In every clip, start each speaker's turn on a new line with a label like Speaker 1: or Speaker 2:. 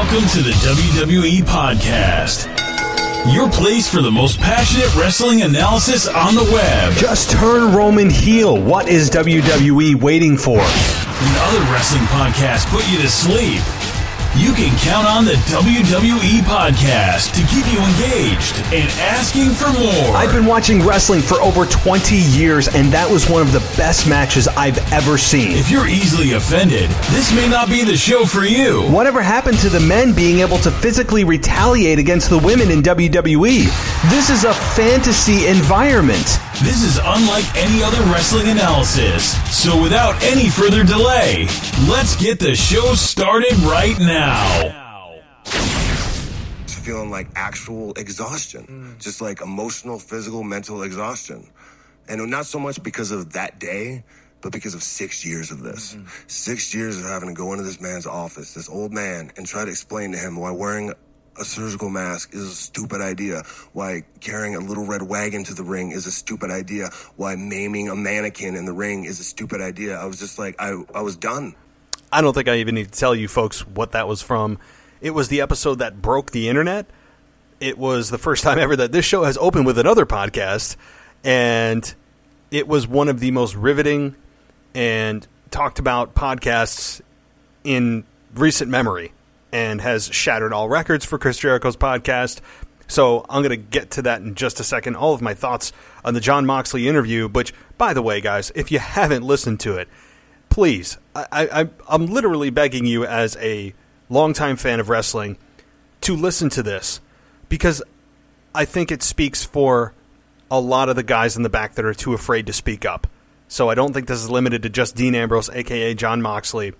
Speaker 1: Welcome to the WWE Podcast, your place for the most passionate wrestling analysis on the web.
Speaker 2: Just turn Roman heel. What is WWE waiting for?
Speaker 1: When other wrestling podcasts put you to sleep, you can count on the WWE Podcast to keep you engaged and asking for more.
Speaker 2: I've been watching wrestling for over 20 years, and that was one of the best matches I've ever seen.
Speaker 1: If you're easily offended, this may not be the show for you.
Speaker 2: Whatever happened to the men being able to physically retaliate against the women in WWE? This is a fantasy environment.
Speaker 1: This is unlike any other wrestling analysis. So without any further delay, let's get the show started right now.
Speaker 3: Feeling like actual exhaustion, just like emotional, physical, mental exhaustion. And not so much because of that day, but because of 6 years of this. 6 years of having to go into this man's office, this old man, and try to explain to him why wearing a surgical mask is a stupid idea, why carrying a little red wagon to the ring is a stupid idea, why maiming a mannequin in the ring is a stupid idea. I was just like, I was done.
Speaker 4: I don't think I even need to tell you folks what that was from. It was the episode that broke the internet. It was the first time ever that this show has opened with another podcast, and it was one of the most riveting and talked about podcasts in recent memory, and has shattered all records for Chris Jericho's podcast. So I'm going to get to that in just a second. All of my thoughts on the Jon Moxley interview, which, by the way, guys, if you haven't listened to it, please, I'm literally begging you as a longtime fan of wrestling to listen to this, because I think it speaks for a lot of the guys in the back that are too afraid to speak up. So I don't think this is limited to just Dean Ambrose, a.k.a. Jon Moxley.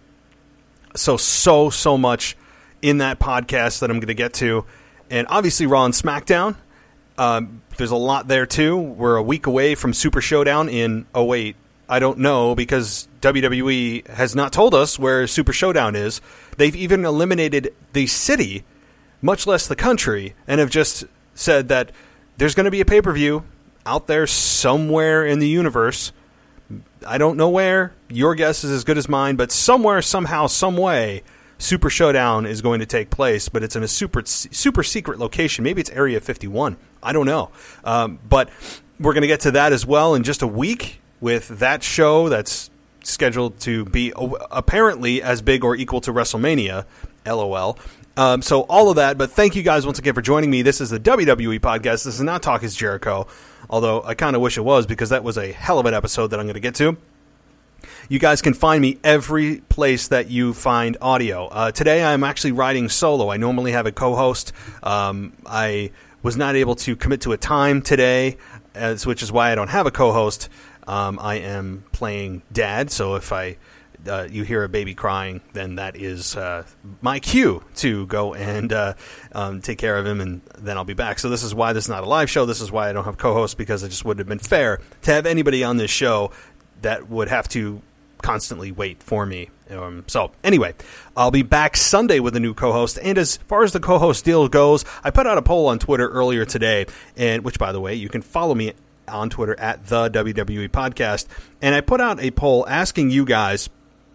Speaker 4: So much in that podcast that I'm going to get to. And obviously Raw and SmackDown. There's a lot there too. We're a week away from Super Showdown in 08. I don't know, because WWE has not told us where Super Showdown is. They've even eliminated the city, much less the country, and have just said that there's going to be a pay-per-view out there somewhere in the universe. I don't know where. Your guess is as good as mine, but somewhere, somehow, some way, Super Showdown is going to take place, but it's in a super secret location. Maybe it's Area 51. I don't know. But we're going to get to that as well in just a week with that show that's scheduled to be apparently as big or equal to WrestleMania. LOL. So all of that, but thank you guys once again for joining me. This is the WWE Podcast. This is not Talk is Jericho, although I kind of wish it was, because that was a hell of an episode that I'm going to get to. You guys can find me every place that you find audio. Today I'm actually riding solo. I normally have a co-host. I was not able to commit to a time today, which is why I don't have a co-host. I am playing dad, so if you hear a baby crying, then that is my cue to go and take care of him, and then I'll be back. So this is why this is not a live show. This is why I don't have co-hosts, because it just wouldn't have been fair to have anybody on this show that would have to constantly wait for me. So anyway, I'll be back Sunday with a new co-host. And as far as the co-host deal goes, I put out a poll on Twitter earlier today, and which, by the way, you can follow me on Twitter at the WWE Podcast. And I put out a poll asking you guys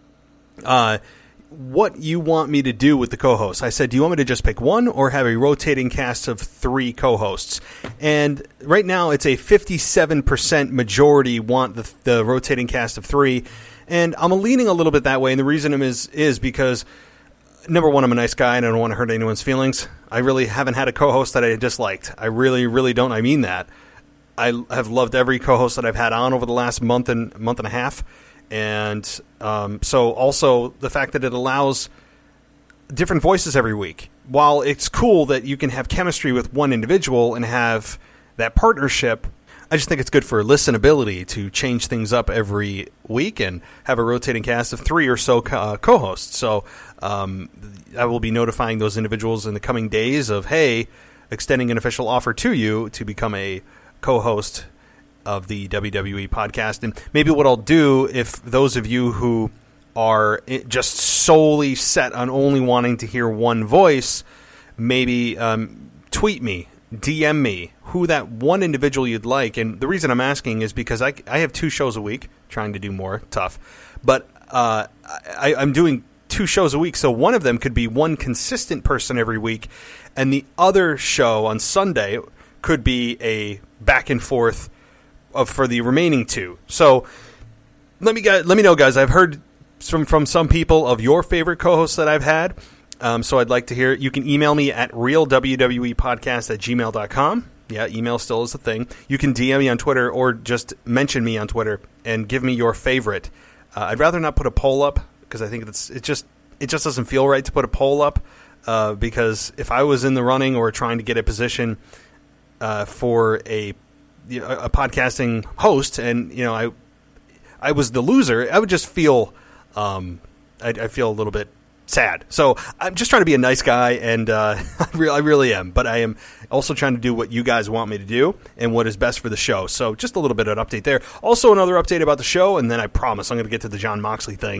Speaker 4: what you want me to do with the co-hosts. I said, do you want me to just pick one or have a rotating cast of 3 co-hosts? And right now it's a 57% majority want the rotating cast of 3. And I'm leaning a little bit that way. And the reason is because, number one, I'm a nice guy and I don't want to hurt anyone's feelings. I really haven't had a co-host that I disliked. I really, really don't. I mean that. I have loved every co-host that I've had on over the last month and a half. And so also the fact that it allows different voices every week. While it's cool that you can have chemistry with one individual and have that partnership, I just think it's good for listenability to change things up every week and have a rotating cast of 3 or so co-hosts. So I will be notifying those individuals in the coming days of, hey, extending an official offer to you to become a co-host of the WWE Podcast. And maybe what I'll do, if those of you who are just solely set on only wanting to hear one voice, maybe tweet me, DM me who that one individual you'd like. And the reason I'm asking is because I have 2 shows a week, trying to do more, tough. But I'm doing 2 shows a week, so one of them could be one consistent person every week, and the other show on Sunday could be a back and forth for the remaining 2. So let me know, guys. I've heard from some people of your favorite co-hosts that I've had, so I'd like to hear it. You can email me at realwwepodcast@gmail.com. Yeah, email still is a thing. You can DM me on Twitter or just mention me on Twitter and give me your favorite. I'd rather not put a poll up because I think it just doesn't feel right to put a poll up because if I was in the running or trying to get a position for a podcasting host and I was the loser, I would just feel I feel a little bit sad. So I'm just trying to be a nice guy, and I really am. But I am also trying to do what you guys want me to do and what is best for the show. So just a little bit of an update there. Also another update about the show, and then I promise I'm going to get to the Jon Moxley thing,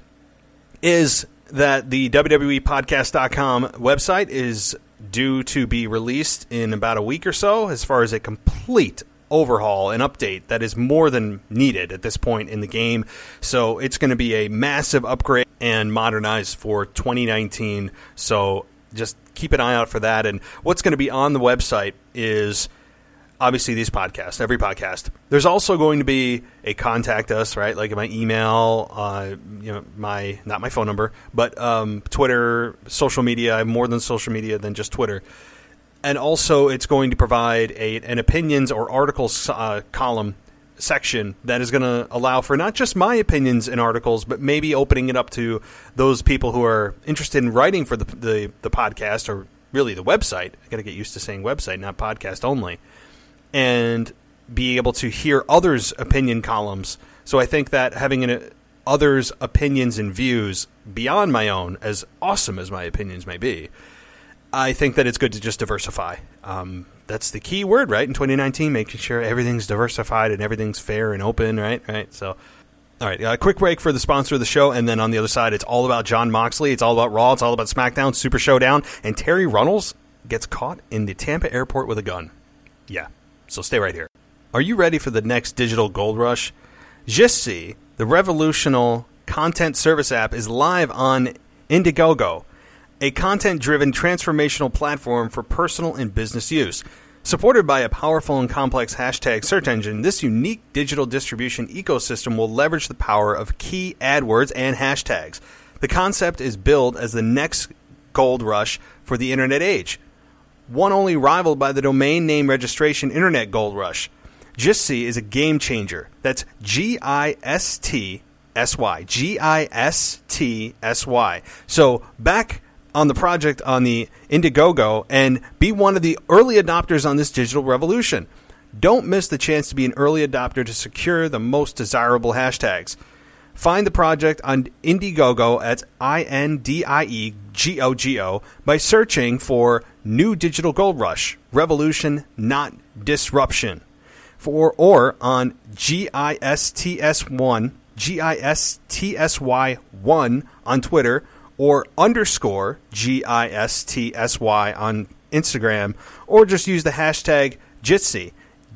Speaker 4: is that the WWEpodcast.com website is due to be released in about a week or so as far as a complete overhaul and update that is more than needed at this point in the game. So it's going to be a massive upgrade and modernized for 2019. So just keep an eye out for that. And what's going to be on the website is obviously these podcasts, every podcast. There's also going to be a contact us, right? Like my email, not my phone number, but Twitter, social media. I have more than social media than just Twitter. And also, it's going to provide an opinions or articles column section that is going to allow for not just my opinions and articles, but maybe opening it up to those people who are interested in writing for the podcast or really the website. I got to get used to saying website, not podcast only, and be able to hear others' opinion columns. So I think that having others' opinions and views beyond my own, as awesome as my opinions may be, I think that it's good to just diversify. That's the key word, right? In 2019, making sure everything's diversified and everything's fair and open, right? So, all right, a quick break for the sponsor of the show, and then on the other side, it's all about Jon Moxley. It's all about Raw. It's all about SmackDown, Super Showdown, and Terry Runnels gets caught in the Tampa airport with a gun. Yeah, so stay right here. Are you ready for the next digital gold rush? Jitsi, the revolutionary content service app, is live on Indiegogo, a content-driven transformational platform for personal and business use. Supported by a powerful and complex hashtag search engine, this unique digital distribution ecosystem will leverage the power of key AdWords and hashtags. The concept is billed as the next gold rush for the internet age, one only rivaled by the domain name registration internet gold rush. Jitsi is a game changer. That's Gistsy. Gistsy. So back on the project on the Indiegogo and be one of the early adopters on this digital revolution. Don't miss the chance to be an early adopter to secure the most desirable hashtags. Find the project on Indiegogo at INDIEGOGO by searching for New Digital Gold Rush, Revolution, Not Disruption, or on GISTSY1 on Twitter, or _GISTSY on Instagram, or just use the hashtag Jitsi,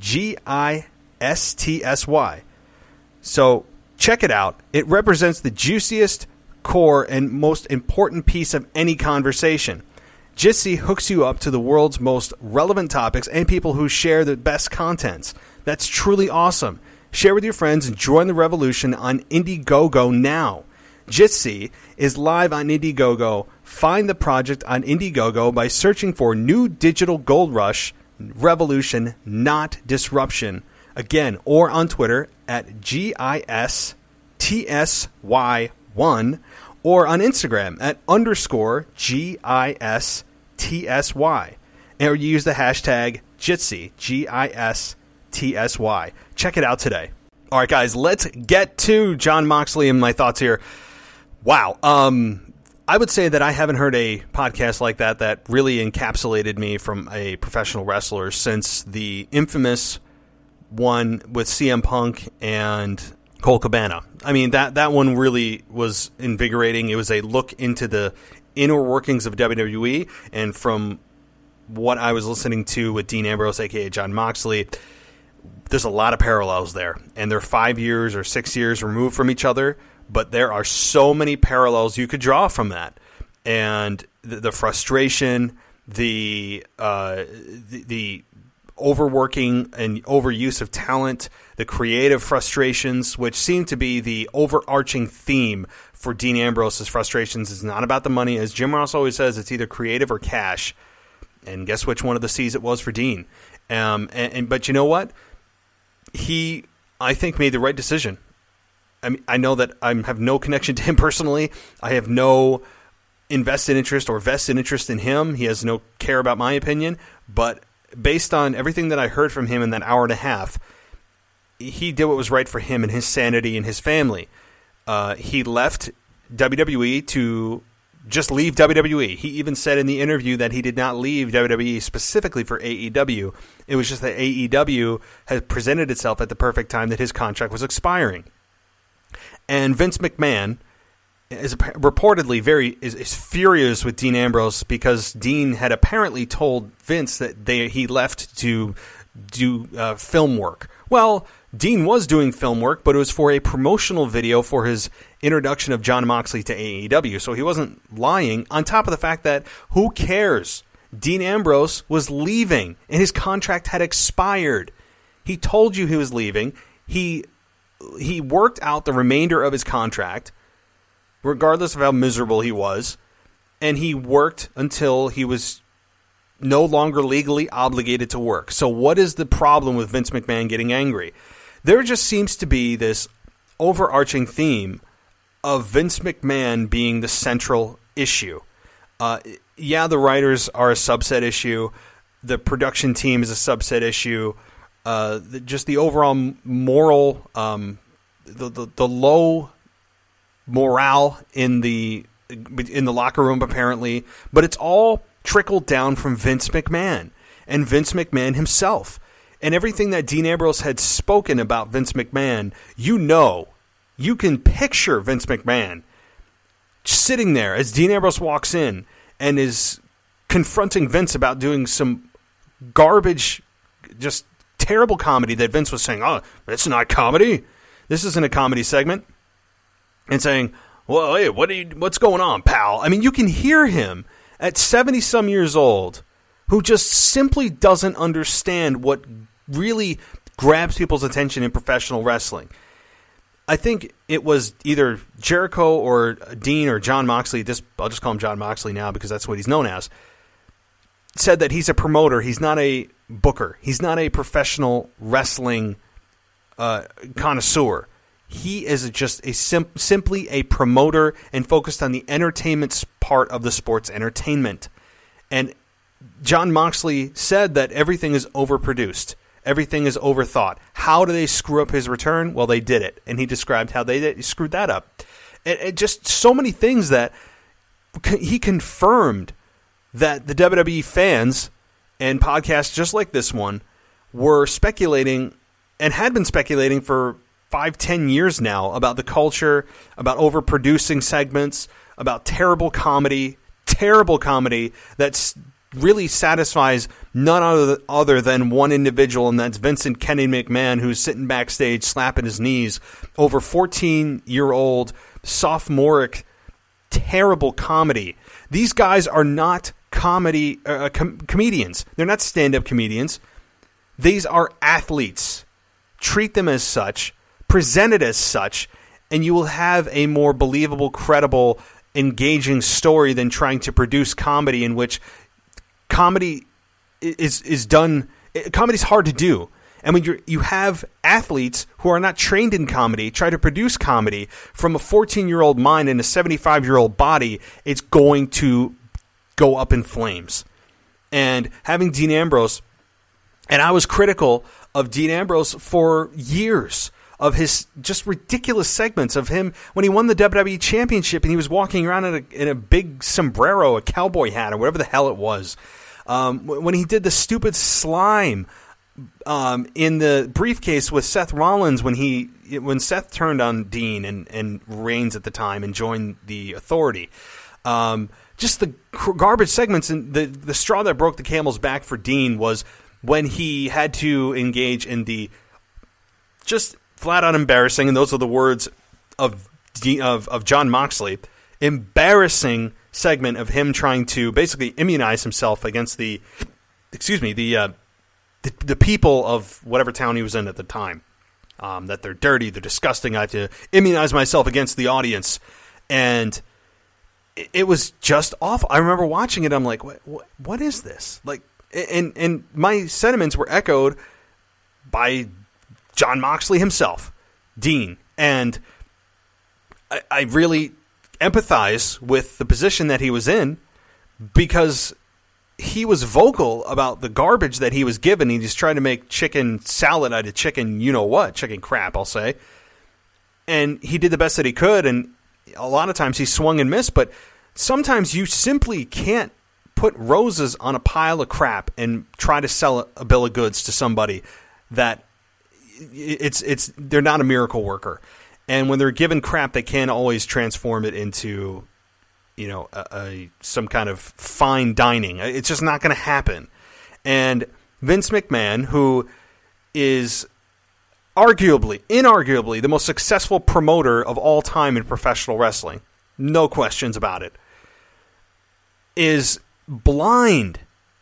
Speaker 4: GISTSY. So check it out. It represents the juiciest, core, and most important piece of any conversation. Jitsi hooks you up to the world's most relevant topics and people who share the best contents. That's truly awesome. Share with your friends and join the revolution on Indiegogo now. Jitsi is live on Indiegogo. Find the project on Indiegogo by searching for New Digital Gold Rush, Revolution, Not Disruption. Again, or on Twitter at GISTSY1, or on Instagram at _GISTSY. Or you use the hashtag Jitsi, GISTSY. Check it out today. All right, guys, let's get to Jon Moxley and my thoughts here. Wow. I would say that I haven't heard a podcast like that really encapsulated me from a professional wrestler since the infamous one with CM Punk and Colt Cabana. I mean, that one really was invigorating. It was a look into the inner workings of WWE, and from what I was listening to with Dean Ambrose, a.k.a. Jon Moxley, there's a lot of parallels there. And they're 5 years or 6 years removed from each other, but there are so many parallels you could draw from that. And the frustration, the overworking and overuse of talent, the creative frustrations, which seem to be the overarching theme for Dean Ambrose's frustrations. Is not about the money. As Jim Ross always says, it's either creative or cash. And guess which one of the C's it was for Dean. But you know what? He, I think, made the right decision. I mean, I know that I have no connection to him personally. I have no invested interest or vested interest in him. He has no care about my opinion. But based on everything that I heard from him in that hour and a half, he did what was right for him and his sanity and his family. He left WWE to just leave WWE. He even said in the interview that he did not leave WWE specifically for AEW. It was just that AEW had presented itself at the perfect time that his contract was expiring. And Vince McMahon is reportedly is furious with Dean Ambrose because Dean had apparently told Vince that he left to do film work. Well, Dean was doing film work, but it was for a promotional video for his introduction of Jon Moxley to AEW, so he wasn't lying, on top of the fact that who cares? Dean Ambrose was leaving, and his contract had expired. He told you he was leaving. He worked out the remainder of his contract, regardless of how miserable he was, and he worked until he was no longer legally obligated to work. So what is the problem with Vince McMahon getting angry? There just seems to be this overarching theme of Vince McMahon being the central issue. The writers are a subset issue. The production team is a subset issue. Just the overall moral, the low morale in the locker room, apparently. But it's all trickled down from Vince McMahon and Vince McMahon himself. And everything that Dean Ambrose had spoken about Vince McMahon, you can picture Vince McMahon sitting there as Dean Ambrose walks in and is confronting Vince about doing some garbage, just terrible comedy that Vince was saying, oh, it's not comedy. This isn't a comedy segment. And saying, well, hey, what's going on, pal? I mean, you can hear him at 70-some years old who just simply doesn't understand what really grabs people's attention in professional wrestling. I think it was either Jericho or Dean or Jon Moxley, I'll just call him Jon Moxley now because that's what he's known as, said that he's a promoter. He's not a booker. He's not a professional wrestling connoisseur. He is just simply a promoter and focused on the entertainment part of the sports entertainment. And Jon Moxley said that everything is overproduced. Everything is overthought. How do they screw up his return? Well, they did it. And he described how they screwed that up. And just so many things that he confirmed that the WWE fans and podcasts just like this one were speculating and had been speculating for 5-10 years now about the culture, about overproducing segments, about terrible comedy that's really satisfies none other than one individual, and that's Vincent Kenny McMahon, who's sitting backstage slapping his knees over 14-year-old sophomoric terrible comedy. These guys are not comedians. They're not stand-up comedians. These are athletes. Treat them as such, present it as such, and you will have a more believable, credible, engaging story than trying to produce comedy in which comedy is done. Comedy's hard to do. And when you have athletes who are not trained in comedy try to produce comedy from a 14-year-old mind and a 75-year-old body, it's going to go up in flames. And having Dean Ambrose, and I was critical of Dean Ambrose for years, of his just ridiculous segments of him when he won the WWE Championship and he was walking around in a big sombrero, a cowboy hat, or whatever the hell it was. When he did the stupid slime in the briefcase with Seth Rollins when Seth turned on Dean and Reigns at the time and joined the Authority. Just the garbage segments, and the straw that broke the camel's back for Dean was when he had to engage in the just flat out embarrassing, and those are the words of Jon Moxley, embarrassing segment of him trying to basically immunize himself against the people of whatever town he was in at the time. That they're dirty, they're disgusting. I have to immunize myself against the audience. And it was just awful. I remember watching it. I'm like, what is this? Like, and my sentiments were echoed by Jon Moxley himself, Dean. And I really empathize with the position that he was in, because he was vocal about the garbage that he was given. He just tried to make chicken salad out of chicken, chicken crap, I'll say. And he did the best that he could, and a lot of times he swung and missed, but sometimes you simply can't put roses on a pile of crap and try to sell a bill of goods to somebody that they're not a miracle worker. And when they're given crap, they can't always transform it into some kind of fine dining. It's just not going to happen. And Vince McMahon, who is inarguably the most successful promoter of all time in professional wrestling, no questions about it, is blinded,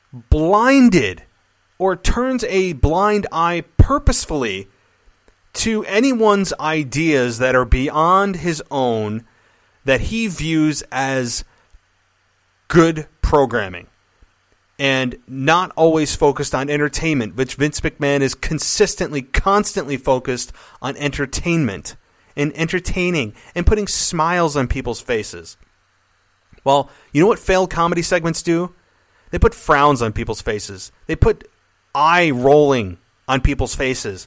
Speaker 4: or turns a blind eye purposefully to anyone's ideas that are beyond his own, that he views as good programming, and not always focused on entertainment, which Vince McMahon is constantly focused on entertainment and entertaining and putting smiles on people's faces. Well, you know what failed comedy segments do? They put frowns on people's faces. They put eye rolling on people's faces.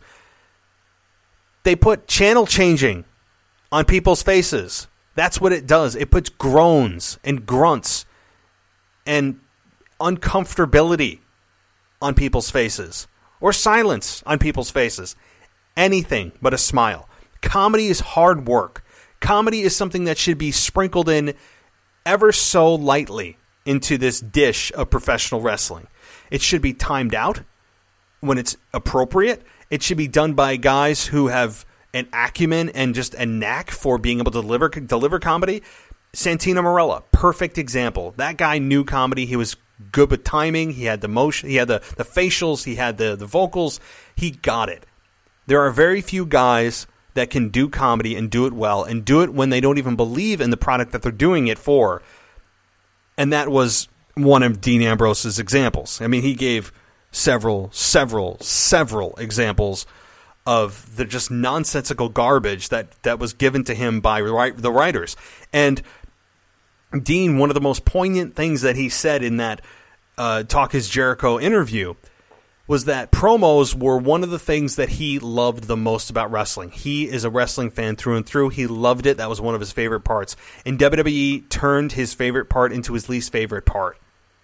Speaker 4: They put channel changing on people's faces. That's what it does. It puts groans and grunts and uncomfortability on people's faces, or silence on people's faces. Anything but a smile. Comedy is hard work. Comedy is something that should be sprinkled in ever so lightly into this dish of professional wrestling. It should be timed out when it's appropriate. It should be done by guys who have an acumen and just a knack for being able to deliver comedy. Santino Marella, perfect example. That guy knew comedy. He was good with timing. He had the motion. He had the facials. He had the vocals. He got it. There are very few guys that can do comedy and do it well, and do it when they don't even believe in the product that they're doing it for. And that was one of Dean Ambrose's examples. I mean, he gave several examples of the just nonsensical garbage that was given to him by the writers. And Dean, one of the most poignant things that he said in that Talk Is Jericho interview was that promos were one of the things that he loved the most about wrestling. He is a wrestling fan through and through. He loved it. That was one of his favorite parts. And WWE turned his favorite part into his least favorite part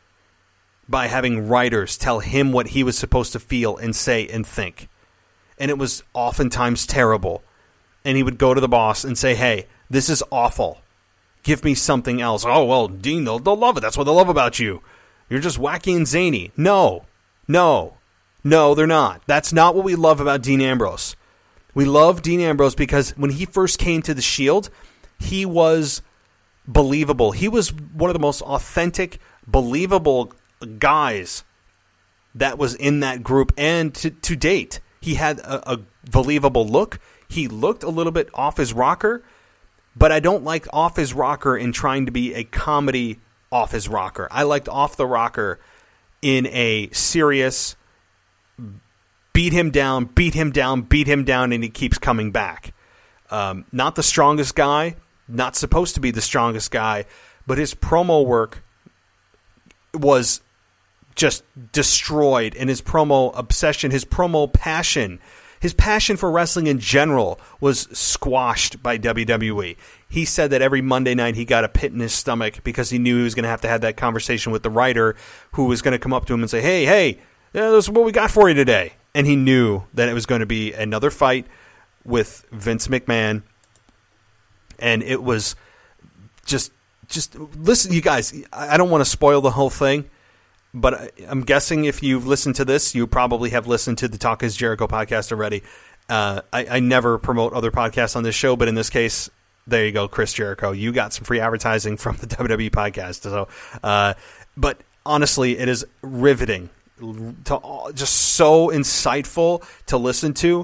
Speaker 4: by having writers tell him what he was supposed to feel and say and think. And it was oftentimes terrible. And he would go to the boss and say, hey, this is awful. Give me something else. Oh, well, Dean, they'll love it. That's what they love about you. You're just wacky and zany. No, they're not. That's not what we love about Dean Ambrose. We love Dean Ambrose because when he first came to the Shield, he was believable. He was one of the most authentic, believable guys that was in that group. And to date, he had a believable look. He looked a little bit off his rocker, but I don't like off his rocker in trying to be a comedy off his rocker. I liked off the rocker in a serious beat him down, and he keeps coming back. Not the strongest guy, not supposed to be the strongest guy, but his promo work was just destroyed, and his promo obsession, his promo passion, his passion for wrestling in general was squashed by WWE. He said that every Monday night he got a pit in his stomach because he knew he was going to have that conversation with the writer who was going to come up to him and say, hey, this is what we got for you today. And he knew that it was going to be another fight with Vince McMahon. And it was just listen, you guys, I don't want to spoil the whole thing, but I'm guessing if you've listened to this, you probably have listened to the Talk Is Jericho podcast already. I never promote other podcasts on this show, but in this case, There you go, Chris Jericho. You got some free advertising from the WWE podcast. So, but honestly, it is riveting, just so insightful to listen to,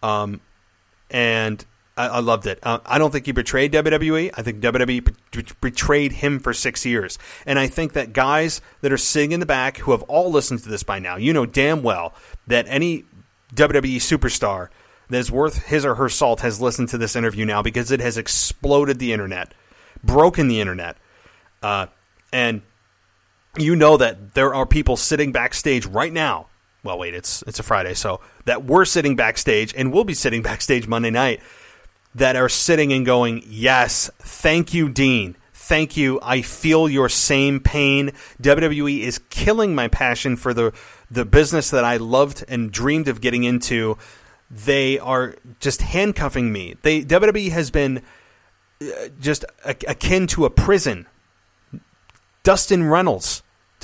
Speaker 4: and I loved it. I don't think he betrayed WWE. I think WWE betrayed him for 6 years, and I think that guys that are sitting in the back who have all listened to this by now, you know damn well that any WWE superstar that is worth his or her salt has listened to this interview now, because it has exploded the internet, broken the internet. And you know that there are people sitting backstage right now. Well, wait, it's a Friday, so that we're sitting backstage and we'll be sitting backstage Monday night that are sitting and going, yes, thank you, Dean. Thank you. I feel your same pain. WWE is killing my passion for the business that I loved and dreamed of getting into. They are just handcuffing me. WWE has been just akin to a prison. Dustin Runnels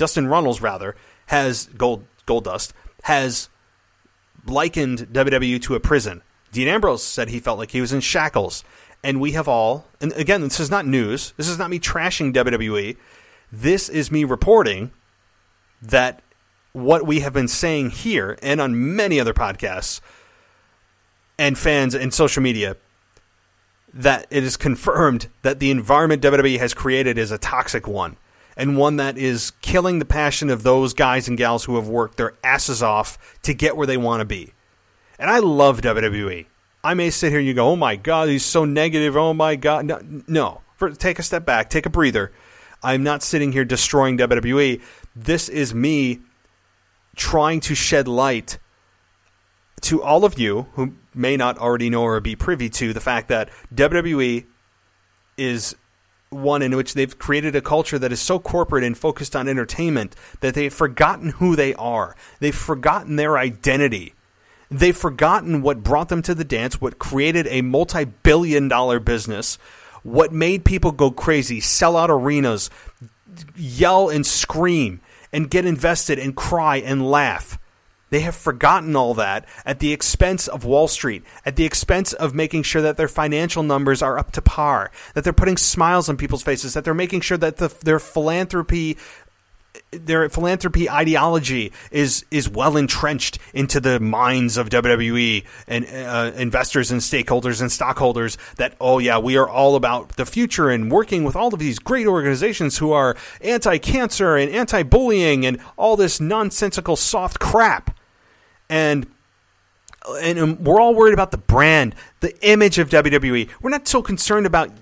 Speaker 4: has Goldust has likened WWE to a prison. Dean Ambrose said he felt like he was in shackles, and we have all. And again, this is not news. This is not me trashing WWE. This is me reporting that what we have been saying here and on many other podcasts and fans and social media, that it is confirmed that the environment WWE has created is a toxic one, and one that is killing the passion of those guys and gals who have worked their asses off to get where they want to be. And I love WWE. I may sit here and you go, oh my God, he's so negative. Oh my God. No. Take a step back. Take a breather. I'm not sitting here destroying WWE. This is me trying to shed light to all of you who may not already know or be privy to the fact that WWE is one in which they've created a culture that is so corporate and focused on entertainment that they've forgotten who they are. They've forgotten their identity. They've forgotten what brought them to the dance, what created a multi-billion-dollar business, what made people go crazy, sell out arenas, yell and scream, and get invested and cry and laugh. They have forgotten all that at the expense of Wall Street, at the expense of making sure that their financial numbers are up to par, that they're putting smiles on people's faces, that they're making sure that their philanthropy ideology is well entrenched into the minds of WWE and investors and stakeholders and stockholders, that, oh yeah, we are all about the future and working with all of these great organizations who are anti-cancer and anti-bullying and all this nonsensical soft crap. And we're all worried about the brand, the image of WWE. We're not so concerned about,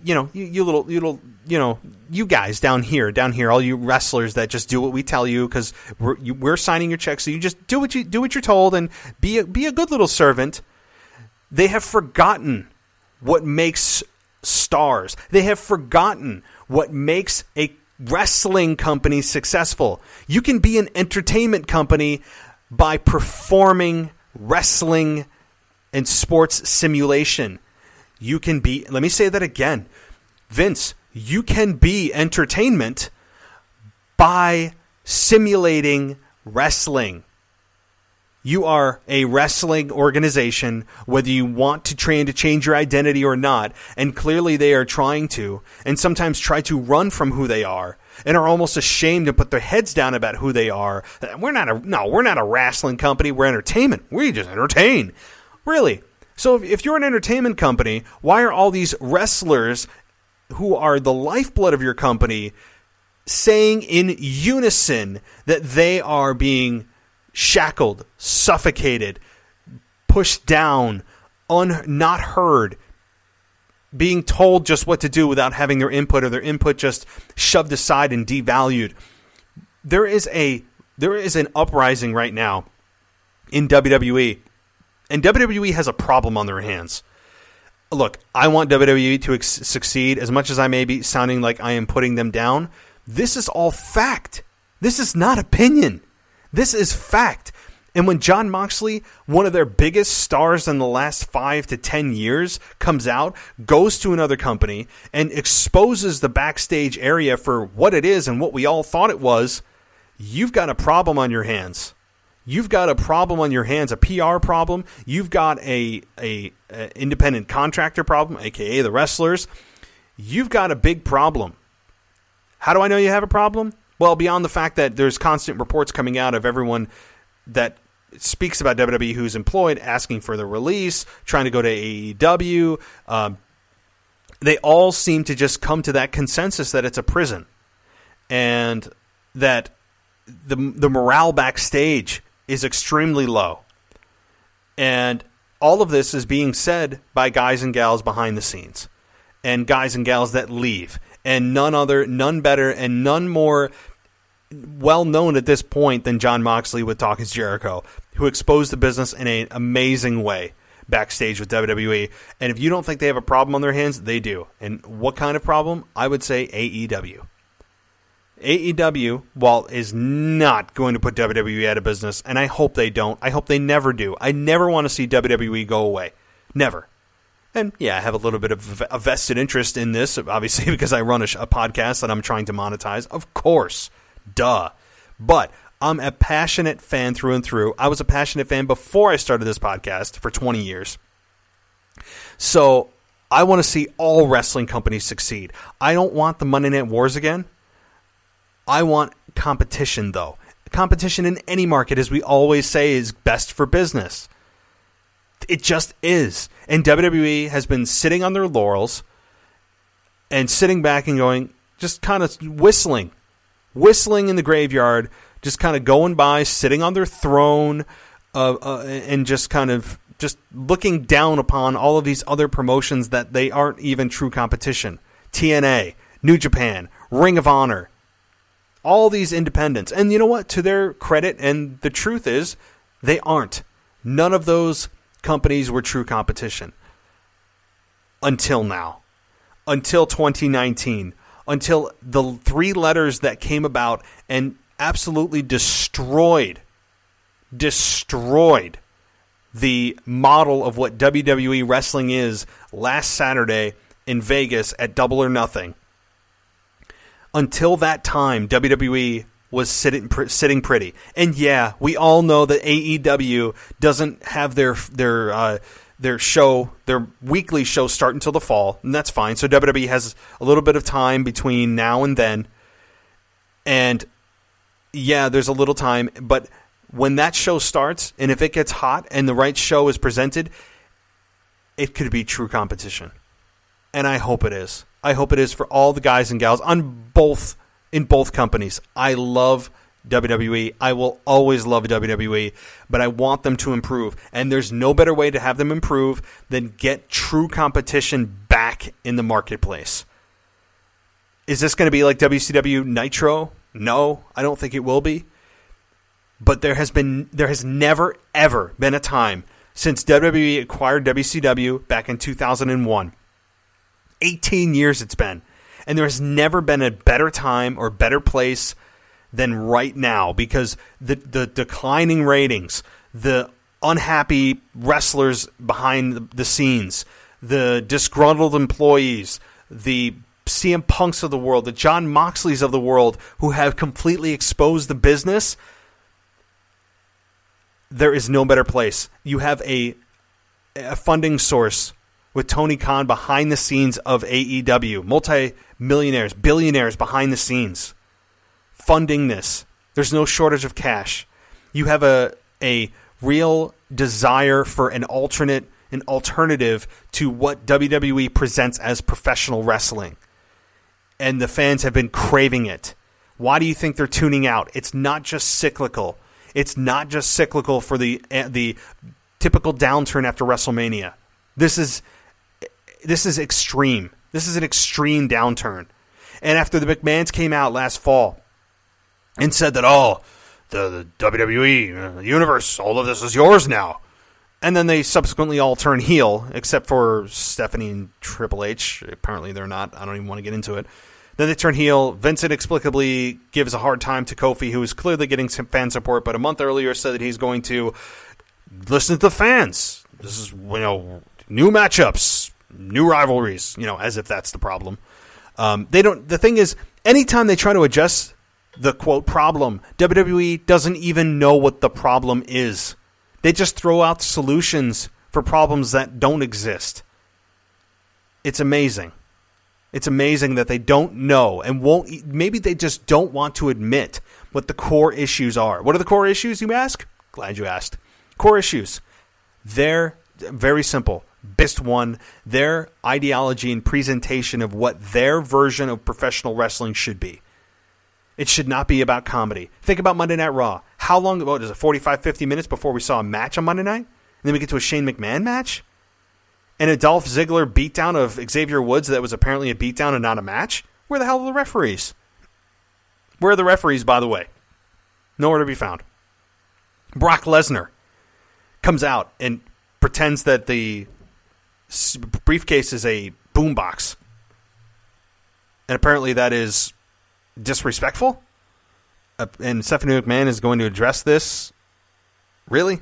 Speaker 4: you guys down here, all you wrestlers that just do what we tell you because we're signing your checks. So you just do what you're told and be a good little servant. They have forgotten what makes stars. They have forgotten what makes a wrestling company successful. You can be an entertainment company by performing wrestling and sports simulation. You can be, let me say that again, Vince, you can be entertainment by simulating wrestling. You are a wrestling organization, whether you want to train to change your identity or not, and clearly they are trying to, and sometimes try to run from who they are, and are almost ashamed to put their heads down about who they are. We're not a wrestling company. We're entertainment. We just entertain. Really? So if you're an entertainment company, why are all these wrestlers who are the lifeblood of your company saying in unison that they are being shackled, suffocated, pushed down, not heard, being told just what to do without having their input, or their input just shoved aside and devalued? There is an uprising right now in WWE, and WWE has a problem on their hands. Look, I want WWE to succeed. As much as I may be sounding like I am putting them down, this is all fact. This is not opinion. This is fact. And when Jon Moxley, one of their biggest stars in the last 5 to 10 years, comes out, goes to another company, and exposes the backstage area for what it is and what we all thought it was, you've got a problem on your hands. You've got a problem on your hands, a PR problem. You've got a independent contractor problem, a.k.a. the wrestlers. you've got a big problem. How do I know you have a problem? Well, beyond the fact that there's constant reports coming out of everyone that speaks about WWE who's employed, asking for the release, trying to go to AEW, they all seem to just come to that consensus that it's a prison. And that the morale backstage is extremely low. And all of this is being said by guys and gals behind the scenes. And guys and gals that leave. And none better, and none more well-known at this point than Jon Moxley with Talk Is Jericho, who exposed the business in an amazing way backstage with WWE. And if you don't think they have a problem on their hands, they do. And what kind of problem? I would say AEW. AEW, while is not going to put WWE out of business, and I hope they don't. I hope they never do. I never want to see WWE go away. Never. And yeah, I have a little bit of a vested interest in this, obviously, because I run a podcast that I'm trying to monetize. Of course. Duh. But I'm a passionate fan through and through. I was a passionate fan before I started this podcast for 20 years. So I want to see all wrestling companies succeed. I don't want the Monday Night Wars again. I want competition, though. Competition in any market, as we always say, is best for business. It just is. And WWE has been sitting on their laurels and sitting back and going, just kind of whistling in the graveyard, just kind of going by, sitting on their throne, and just kind of just looking down upon all of these other promotions that they aren't even true competition. TNA, New Japan, Ring of Honor, all these independents. And you know what? To their credit, and the truth is, they aren't. None of those companies were true competition. Until now. Until 2019. Until the three letters that came about and absolutely destroyed the model of what WWE wrestling is last Saturday in Vegas at Double or Nothing. Until that time, WWE was sitting pretty. And yeah, we all know that AEW doesn't have their show, their weekly show start until the fall, and that's fine. So WWE has a little bit of time between now and then. And yeah, there's a little time, but when that show starts, and if it gets hot and the right show is presented, it could be true competition. And I hope it is. I hope it is for all the guys and gals in both companies. I love WWE. I will always love WWE, but I want them to improve. And there's no better way to have them improve than get true competition back in the marketplace. Is this going to be like WCW Nitro? No, I don't think it will be. But there has never, ever been a time since WWE acquired WCW back in 2001. 18 years it's been. And there has never been a better time or better place than right now, because the declining ratings, the unhappy wrestlers behind the scenes, the disgruntled employees, the CM Punks of the world, the Jon Moxleys of the world who have completely exposed the business, there is no better place. You have a funding source with Tony Khan behind the scenes of AEW, multi-millionaires, billionaires behind the scenes, funding this. There's no shortage of cash. You have a real desire for an alternative to what WWE presents as professional wrestling. And the fans have been craving it. Why do you think they're tuning out? It's not just cyclical. It's not just cyclical for the typical downturn after WrestleMania. This is extreme. This is an extreme downturn. And after the McMahons came out last fall and said that, the WWE, the universe, all of this is yours now. And then they subsequently all turn heel, except for Stephanie and Triple H. Apparently they're not. I don't even want to get into it. Then they turn heel. Vince inexplicably gives a hard time to Kofi, who is clearly getting some fan support, but a month earlier said that he's going to listen to the fans. This is, new matchups, new rivalries, as if that's the problem. The thing is, anytime they try to adjust the quote problem, WWE doesn't even know what the problem is. They just throw out solutions for problems that don't exist. It's amazing. It's amazing that they don't know and won't. Maybe they just don't want to admit what the core issues are. What are the core issues, you ask? Glad you asked. Core issues. They're very simple. Best one, their ideology and presentation of what their version of professional wrestling should be. It should not be about comedy. Think about Monday Night Raw. How long, what is it, 45, 50 minutes before we saw a match on Monday night? And then we get to a Shane McMahon match? And a Dolph Ziggler beatdown of Xavier Woods that was apparently a beatdown and not a match? Where the hell are the referees? Where are the referees, by the way? Nowhere to be found. Brock Lesnar comes out and pretends that the briefcase is a boombox. And apparently that is disrespectful. And Stephanie McMahon is going to address this. Really?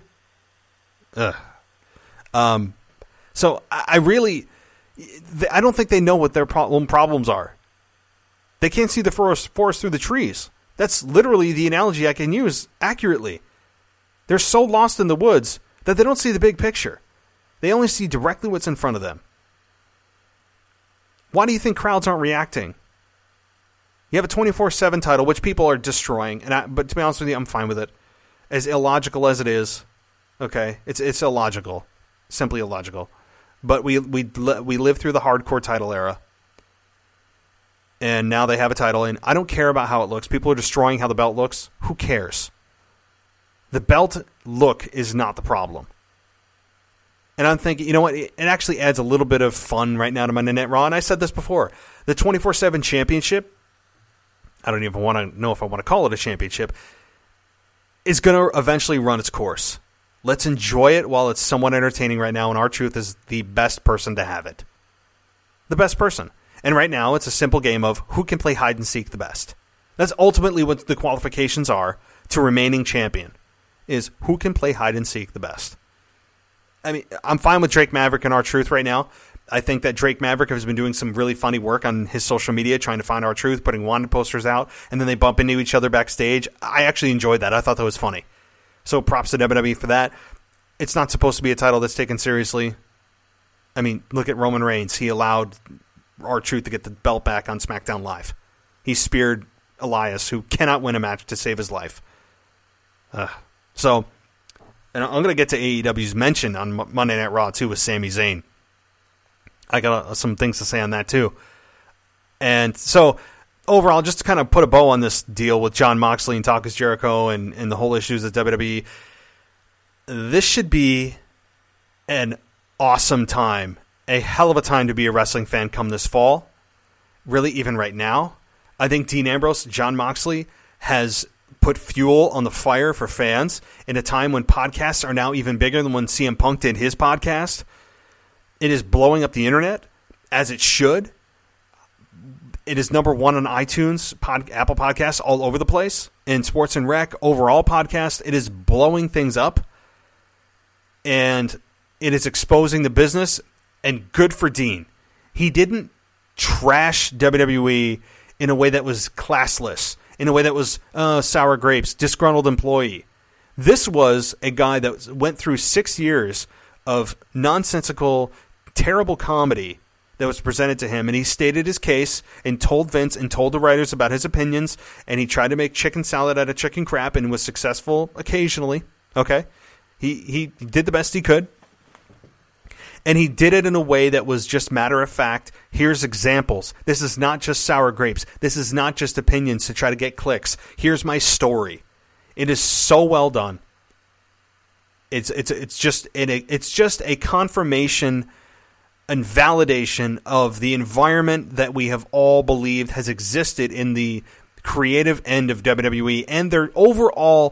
Speaker 4: So I don't think they know what their problems are. They can't see the forest through the trees. That's literally the analogy I can use accurately. They're so lost in the woods that they don't see the big picture. They only see directly what's in front of them. Why do you think crowds aren't reacting? You have a 24/7 title, which people are destroying, but to be honest with you, I'm fine with it. As illogical as it is, okay, it's illogical, simply illogical. But we lived through the hardcore title era, and now they have a title, and I don't care about how it looks. People are destroying how the belt looks. Who cares? The belt look is not the problem. And I'm thinking, you know what? It actually adds a little bit of fun right now to Monday Night Raw. And I said this before. The 24/7 championship, I don't even want to know if I want to call it a championship, is going to eventually run its course. Let's enjoy it while it's somewhat entertaining right now. And R-Truth is the best person to have it. The best person. And right now, it's a simple game of who can play hide and seek the best. That's ultimately what the qualifications are to remaining champion, is who can play hide and seek the best. I mean, I'm fine with Drake Maverick and R-Truth right now. I think that Drake Maverick has been doing some really funny work on his social media, trying to find R-Truth, putting wanted posters out, and then they bump into each other backstage. I actually enjoyed that. I thought that was funny. So props to WWE for that. It's not supposed to be a title that's taken seriously. I mean, look at Roman Reigns. He allowed R-Truth to get the belt back on SmackDown Live. He speared Elias, who cannot win a match, to save his life. And I'm going to get to AEW's mention on Monday Night Raw, too, with Sami Zayn. I got some things to say on that, too. And so, overall, just to kind of put a bow on this deal with Jon Moxley and Talk is Jericho and the whole issues at WWE, this should be an awesome time, a hell of a time to be a wrestling fan come this fall. Really, even right now. I think Dean Ambrose, Jon Moxley, has put fuel on the fire for fans in a time when podcasts are now even bigger than when CM Punk did his podcast. It is blowing up the internet, as it should. It is number one on iTunes, Apple Podcasts, all over the place. In Sports and Rec, overall podcast, it is blowing things up. And it is exposing the business, and good for Dean. He didn't trash WWE in a way that was classless, in a way that was sour grapes, disgruntled employee. This was a guy that went through 6 years of nonsensical, terrible comedy that was presented to him, and he stated his case and told Vince and told the writers about his opinions, and he tried to make chicken salad out of chicken crap and was successful occasionally. Okay? He did the best he could. And he did it in a way that was just matter of fact. Here's examples. This is not just sour grapes. This is not just opinions to try to get clicks. Here's my story. It is so well done. It's just a confirmation and validation of the environment that we have all believed has existed in the creative end of WWE and their overall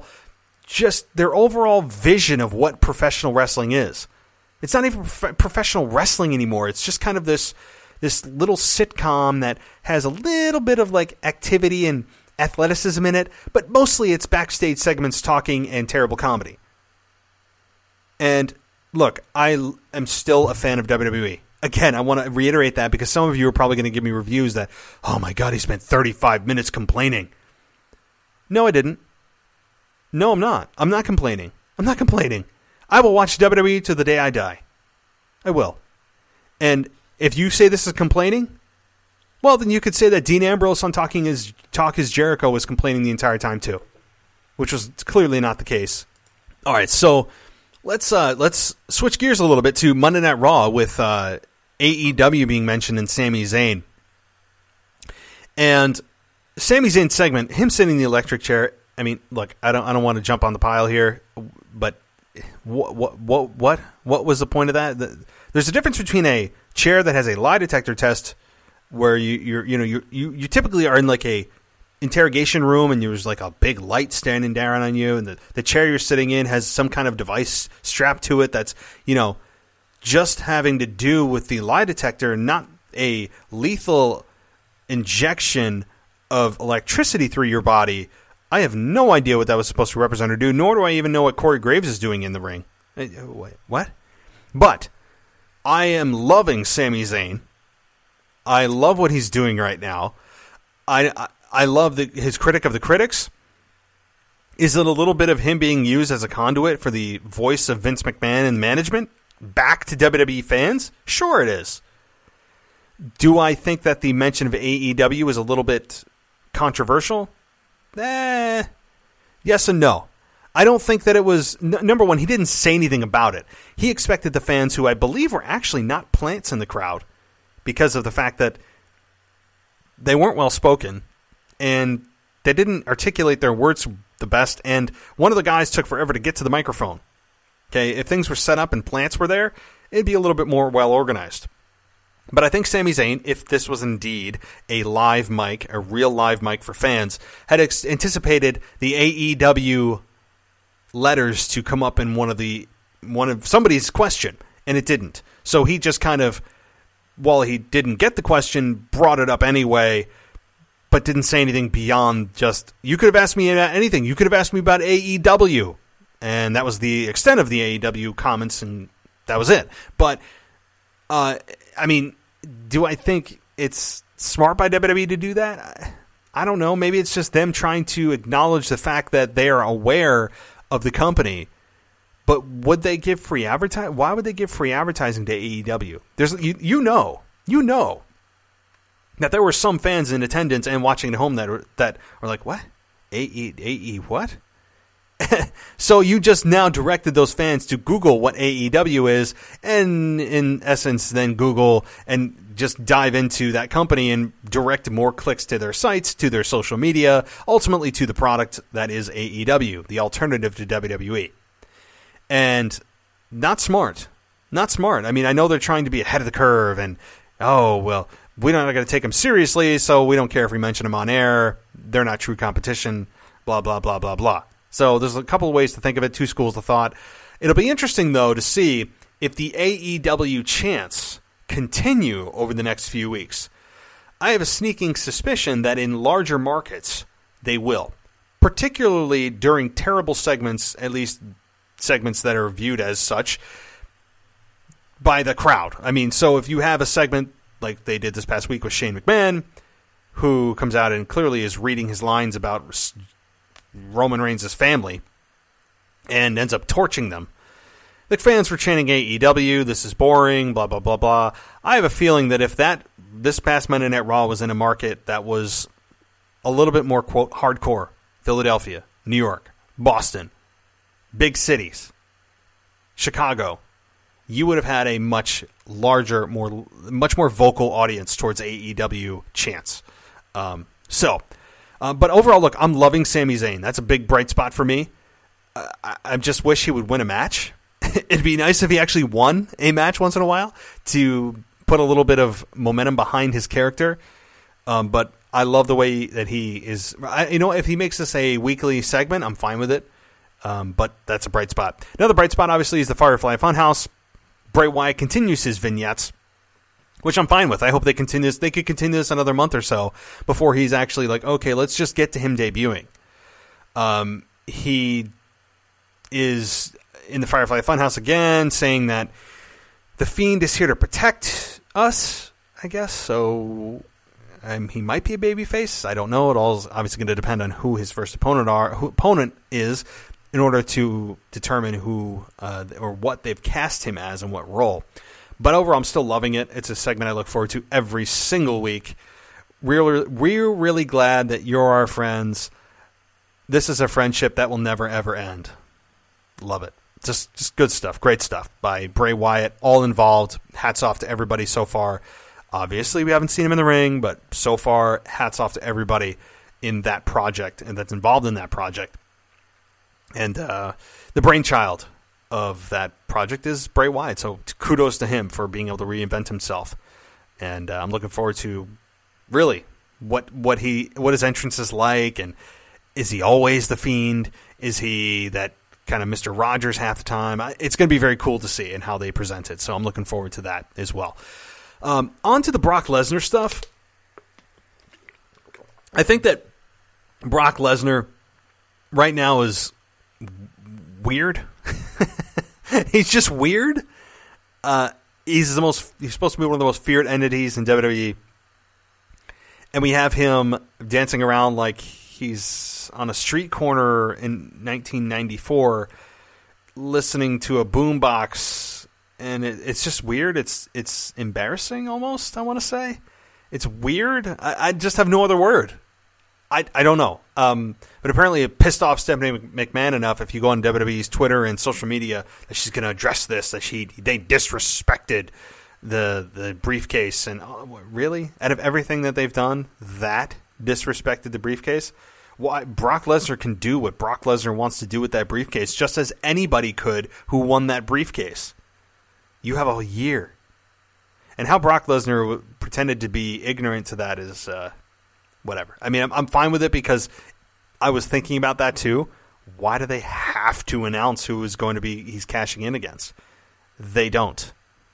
Speaker 4: vision of what professional wrestling is. It's not even professional wrestling anymore. It's just kind of this little sitcom that has a little bit of like activity and athleticism in it, but mostly it's backstage segments talking and terrible comedy. And look, I am still a fan of WWE. Again, I want to reiterate that because some of you are probably going to give me reviews that, oh my God, he spent 35 minutes complaining. No, I didn't. No, I'm not. I'm not complaining. I will watch WWE to the day I die. I will. And if you say this is complaining, Well, then you could say that Dean Ambrose on Talk Is Jericho was complaining the entire time too, which was clearly not the case. All right, so let's switch gears a little bit to Monday Night Raw with AEW being mentioned in Sami Zayn. And Sami Zayn's segment, him sitting in the electric chair. I mean, look, I don't want to jump on the pile here, but what was the point of that? There's a difference between a chair that has a lie detector test, where you typically are in like a interrogation room and there's like a big light standing down on you, and the chair you're sitting in has some kind of device strapped to it that's just having to do with the lie detector, not a lethal injection of electricity through your body. I have no idea what that was supposed to represent or do, nor do I even know what Corey Graves is doing in the ring. Wait, what? But I am loving Sami Zayn. I love what he's doing right now. I love his critic of the critics. Is it a little bit of him being used as a conduit for the voice of Vince McMahon and management back to WWE fans? Sure it is. Do I think that the mention of AEW is a little bit controversial? Yes and no. I don't think that it was... Number one, he didn't say anything about it. He expected the fans, who I believe were actually not plants in the crowd, because of the fact that they weren't well spoken and they didn't articulate their words the best, and one of the guys took forever to get to the microphone. Okay, if things were set up and plants were there, it'd be a little bit more well organized. But I think Sami Zayn, if this was indeed a live mic, a real live mic for fans, had anticipated the AEW letters to come up in one of somebody's question, and it didn't. So he just kind of, while he didn't get the question, brought it up anyway, but didn't say anything beyond just, you could have asked me about anything. You could have asked me about AEW. And that was the extent of the AEW comments, and that was it. But, I mean, do I think it's smart by WWE to do that? I don't know. Maybe it's just them trying to acknowledge the fact that they are aware of the company. But would they give free advertising? Why would they give free advertising to AEW? There's, you know that there were some fans in attendance and watching at home that are like, what? AE what? So you just now directed those fans to Google what AEW is, and in essence then Google and just dive into that company and direct more clicks to their sites, to their social media, ultimately to the product that is AEW, the alternative to WWE. And not smart. Not smart. I mean, I know they're trying to be ahead of the curve and, oh, well, we're not going to take them seriously, so we don't care if we mention them on air. They're not true competition, blah, blah, blah, blah, blah. So there's a couple of ways to think of it, two schools of thought. It'll be interesting, though, to see if the AEW chants continue over the next few weeks. I have a sneaking suspicion that in larger markets, they will. Particularly during terrible segments, at least segments that are viewed as such, by the crowd. I mean, so if you have a segment like they did this past week with Shane McMahon, who comes out and clearly is reading his lines about Roman Reigns' family and ends up torching them. The fans were chanting AEW, this is boring, blah, blah, blah, blah. I have a feeling that if this past Monday Night Raw was in a market that was a little bit more, quote, hardcore, Philadelphia, New York, Boston, big cities, Chicago, you would have had a much larger, much more vocal audience towards AEW chants. But overall, look, I'm loving Sami Zayn. That's a big bright spot for me. I just wish he would win a match. It'd be nice if he actually won a match once in a while to put a little bit of momentum behind his character. But I love the way that he is. If he makes this a weekly segment, I'm fine with it. But that's a bright spot. Another bright spot, obviously, is the Firefly Funhouse. Bray Wyatt continues his vignettes, which I'm fine with. I hope they continue this. They could continue this another month or so before he's actually like, okay, let's just get to him debuting. He is in the Firefly Funhouse again, saying that the Fiend is here to protect us, I guess. So he might be a babyface. I don't know. It all is obviously going to depend on who his first opponent is, in order to determine who or what they've cast him as and what role. But overall, I'm still loving it. It's a segment I look forward to every single week, We're really glad that you're our friends. This is a friendship that will never, ever end. Love it. Just good stuff. Great stuff by Bray Wyatt. All involved. Hats off to everybody so far. Obviously, we haven't seen him in the ring, but so far, hats off to everybody in that project and that's involved in that project. And the brainchild of that project is Bray Wyatt. So kudos to him for being able to reinvent himself. And I'm looking forward to really what his entrance is like. And is he always the Fiend? Is he that kind of Mr. Rogers half the time? It's going to be very cool to see and how they present it. So I'm looking forward to that as well. On to the Brock Lesnar stuff. I think that Brock Lesnar right now is weird. He's just weird. He's supposed to be one of the most feared entities in WWE. And we have him dancing around like he's on a street corner in 1994 listening to a boombox, and it's just weird. It's embarrassing almost, I want to say. It's weird. I just have no other word. I don't know. But apparently it pissed off Stephanie McMahon enough, if you go on WWE's Twitter and social media, that she's going to address this, that they disrespected the briefcase. And really? Out of everything that they've done, that disrespected the briefcase? Why? Brock Lesnar can do what Brock Lesnar wants to do with that briefcase, just as anybody could who won that briefcase. You have a year. And how Brock Lesnar pretended to be ignorant to that is whatever. I mean, I'm fine with it because I was thinking about that too. Why do they have to announce who is going to be he's cashing in against? They don't.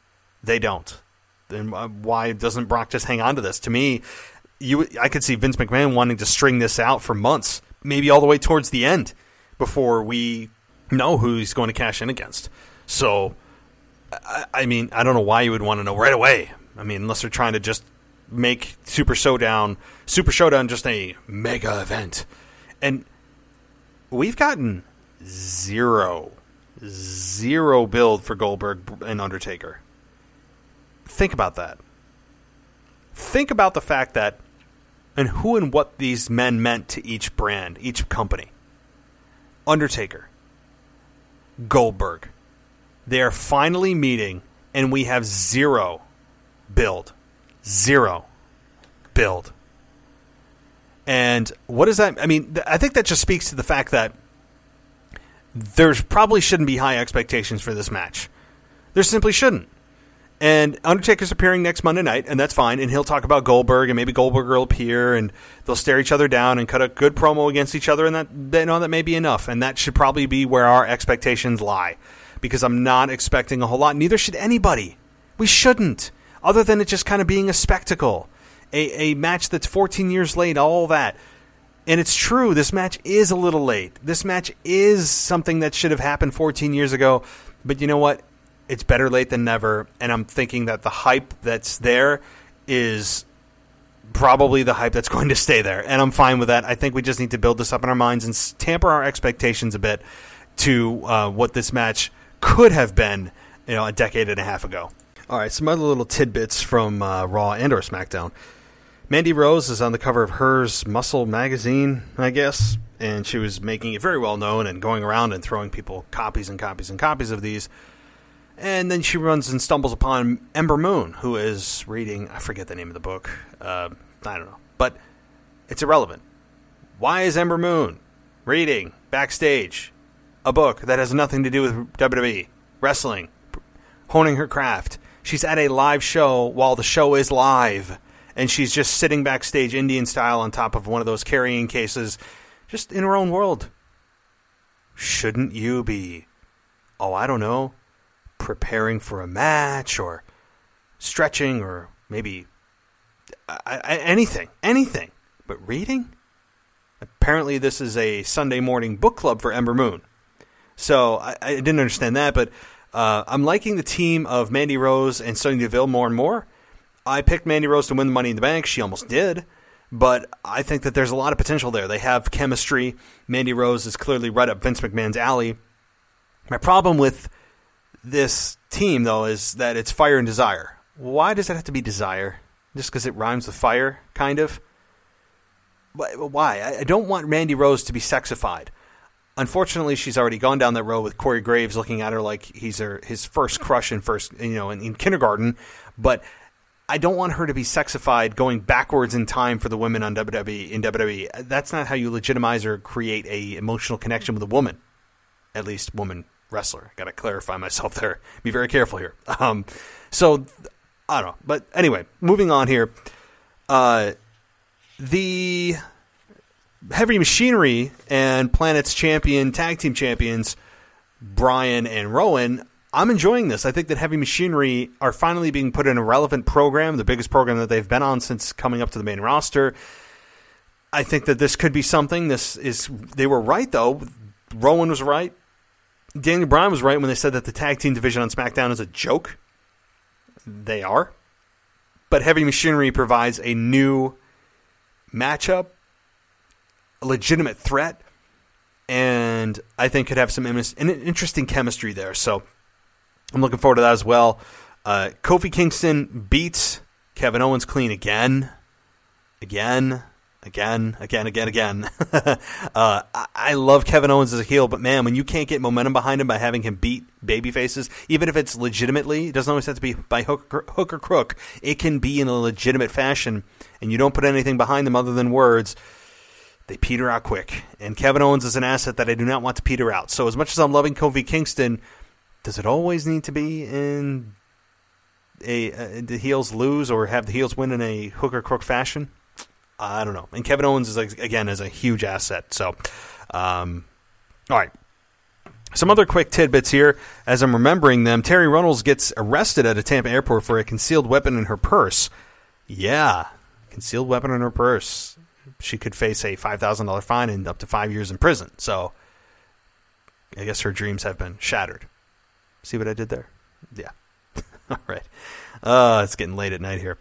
Speaker 4: Then why doesn't Brock just hang on to this? To me, I could see Vince McMahon wanting to string this out for months, maybe all the way towards the end, before we know who he's going to cash in against. So, I mean, I don't know why you would want to know right away. I mean, unless they're trying to just make Super Showdown just a mega event. And we've gotten zero build for Goldberg and Undertaker. Think about that. Think about the fact that and who and what these men meant to each brand, each company. Undertaker, Goldberg. They are finally meeting, and we have zero build. Zero build. And what does that... I mean, I think that just speaks to the fact that there's probably shouldn't be high expectations for this match. There simply shouldn't. And Undertaker's appearing next Monday night, and that's fine. And he'll talk about Goldberg, and maybe Goldberg will appear, and they'll stare each other down and cut a good promo against each other, and that may be enough. And that should probably be where our expectations lie, because I'm not expecting a whole lot. Neither should anybody. We shouldn't, other than it just kind of being a spectacle, a match that's 14 years late, all that. And it's true, this match is a little late. This match is something that should have happened 14 years ago. But you know what? It's better late than never, and I'm thinking that the hype that's there is probably the hype that's going to stay there, and I'm fine with that. I think we just need to build this up in our minds and tamper our expectations a bit to what this match could have been, a decade and a half ago. All right, some other little tidbits from Raw and or SmackDown. Mandy Rose is on the cover of Hers Muscle magazine, I guess, and she was making it very well known and going around and throwing people copies and copies and copies of these. And then she runs and stumbles upon Ember Moon, who is reading, I forget the name of the book. I don't know. But it's irrelevant. Why is Ember Moon reading backstage a book that has nothing to do with WWE, wrestling, honing her craft? She's at a live show while the show is live. And she's just sitting backstage Indian style on top of one of those carrying cases, just in her own world. Shouldn't you be, I don't know, preparing for a match or stretching or maybe anything, but reading? Apparently this is a Sunday morning book club for Ember Moon. So I didn't understand that, but I'm liking the team of Mandy Rose and Sonya Deville more and more. I picked Mandy Rose to win the Money in the Bank. She almost did, but I think that there's a lot of potential there. They have chemistry. Mandy Rose is clearly right up Vince McMahon's alley. My problem with this team, though, is that it's fire and desire. Why does it have to be desire? just because it rhymes with fire, kind of. Why? I don't want Mandy Rose to be sexified. Unfortunately, she's already gone down that road with Corey Graves looking at her like he's his first crush in kindergarten. But I don't want her to be sexified going backwards in time for the women on WWE. That's not how you legitimize or create a emotional connection with a woman. At least woman wrestler. Got to clarify myself there. Be very careful here. So I don't know. But anyway, moving on here. The Heavy Machinery and Planet's champion, tag team champions, Brian and Rowan, I'm enjoying this. I think that Heavy Machinery are finally being put in a relevant program, the biggest program that they've been on since coming up to the main roster. I think that this could be something. They were right, though. Rowan was right. Daniel Bryan was right when they said that the tag team division on SmackDown is a joke. They are. But Heavy Machinery provides a new matchup, a legitimate threat, and I think could have some interesting chemistry there. So I'm looking forward to that as well. Kofi Kingston beats Kevin Owens clean again. I love Kevin Owens as a heel, but man, when you can't get momentum behind him by having him beat baby faces, even if it's legitimately, it doesn't always have to be by hook or crook, it can be in a legitimate fashion, and you don't put anything behind them other than words, they peter out quick. And Kevin Owens is an asset that I do not want to peter out. So as much as I'm loving Kofi Kingston, does it always need to be in the heels lose or have the heels win in a hook or crook fashion? I don't know. And Kevin Owens is a huge asset. So, all right. Some other quick tidbits here as I'm remembering them. Terry Runnels gets arrested at a Tampa airport for a concealed weapon in her purse. Yeah, concealed weapon in her purse. She could face a $5,000 fine and up to 5 years in prison. So, I guess her dreams have been shattered. See what I did there? Yeah. All right. It's getting late at night here.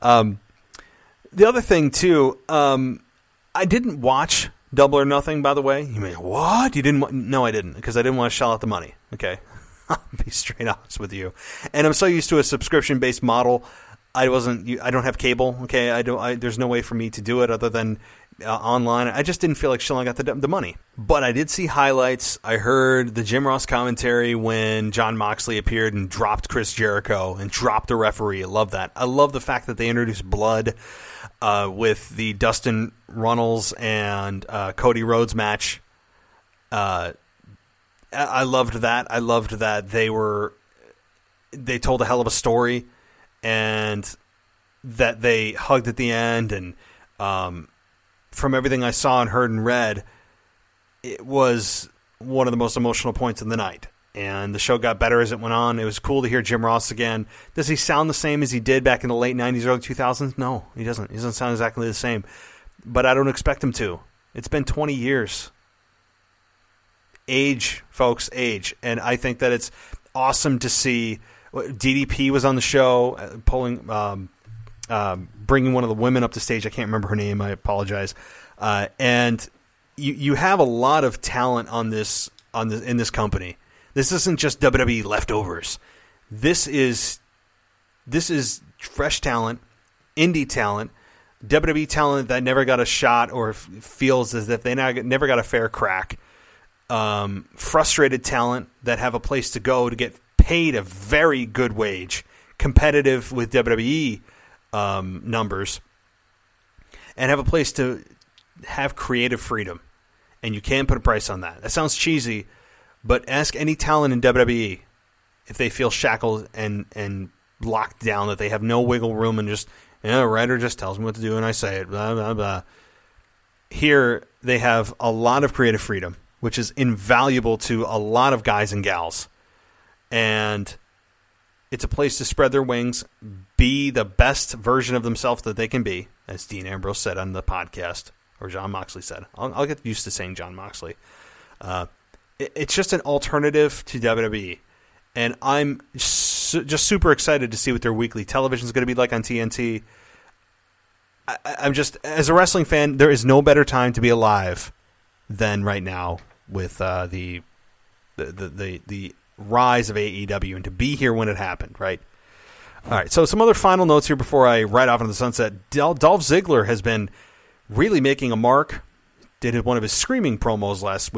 Speaker 4: The other thing, too, I didn't watch Double or Nothing, by the way. You may, what? You didn't? No, I didn't, because I didn't want to shell out the money, okay? I'll be straight honest with you. And I'm so used to a subscription-based model. I don't have cable, okay? There's no way for me to do it other than online. I just didn't feel like shelling out the money. But I did see highlights. I heard the Jim Ross commentary when Jon Moxley appeared and dropped Chris Jericho and dropped the referee. I love that. I love the fact that they introduced blood with the Dustin Runnels and Cody Rhodes match. I loved that. I loved that they told a hell of a story and that they hugged at the end. And from everything I saw and heard and read, it was one of the most emotional points of the night. And the show got better as it went on. It was cool to hear Jim Ross again. Does he sound the same as he did back in the late 90s, early 2000s? No, he doesn't. He doesn't sound exactly the same. But I don't expect him to. It's been 20 years. Age, folks, age. And I think that it's awesome to see. DDP was on the show, bringing one of the women up to stage. I can't remember her name. I apologize. And you have a lot of talent in this company. This isn't just WWE leftovers. This is fresh talent, indie talent, WWE talent that never got a shot or feels as if they never got a fair crack. Frustrated talent that have a place to go to get paid a very good wage, competitive with WWE numbers, and have a place to have creative freedom. And you can't put a price on that. That sounds cheesy, but ask any talent in WWE if they feel shackled and locked down, that they have no wiggle room and just, a writer just tells me what to do and I say it, blah, blah, blah. Here, they have a lot of creative freedom, which is invaluable to a lot of guys and gals. And it's a place to spread their wings, be the best version of themselves that they can be, as Dean Ambrose said on the podcast, or Jon Moxley said. I'll get used to saying Jon Moxley. It's just an alternative to WWE. And I'm just super excited to see what their weekly television is going to be like on TNT. I'm just, as a wrestling fan, there is no better time to be alive than right now with the rise of AEW and to be here when it happened, right? All right, so some other final notes here before I ride off into the sunset. Dolph Ziggler has been really making a mark. Did one of his screaming promos last